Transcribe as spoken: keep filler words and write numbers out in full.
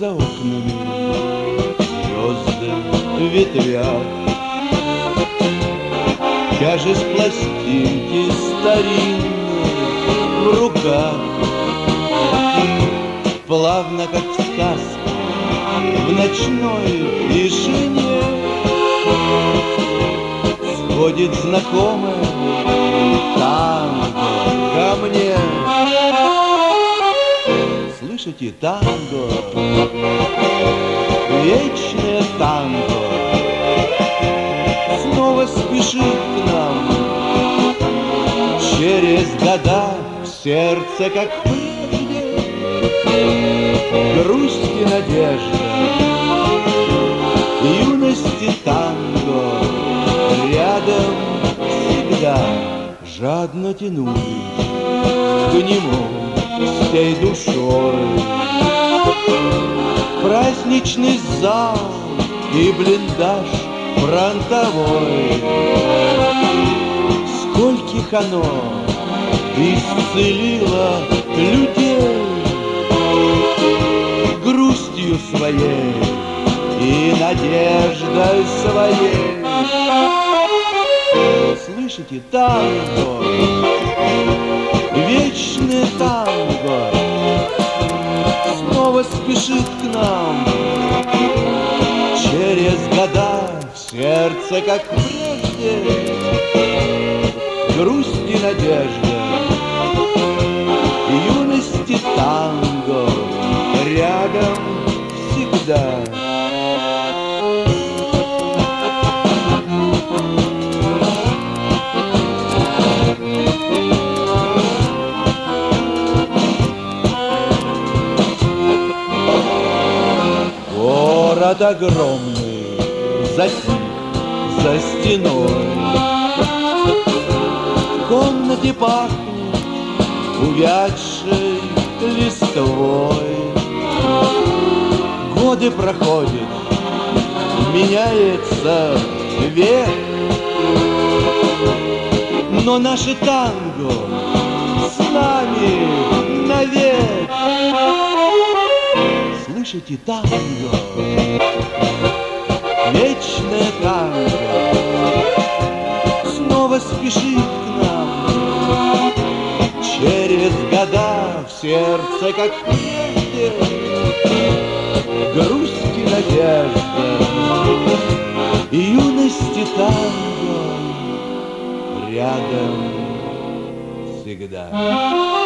за окнами звезды в ветвях, тяжесть пластинки старинной в руках. Плавно, как в сказке, в ночной тишине сходит знакомая танго ко мне. Слышите, танго, вечное танго снова спешит к нам. Через года в сердце, как прежде, грусть и надежда, юности танго рядом всегда. Жадно тянулись к нему всей душой. Праздничный зал и блиндаж фронтовой. Скольких оно исцелило людей грустью своей и надеждой своей. Слышите, танго, вечное танго снова спешит к нам. Через года в сердце, как прежде, грусть и надежда, юности танго рядом всегда. Город огромный затих за стеной. В комнате пахнет увядшей листвой. Годы проходят, меняется век, но наше танго с нами навек. Слышите, танго, вечное танго снова спешит к нам. Через года в сердце, как прежде, грусть и надежда, юности танго рядом всегда.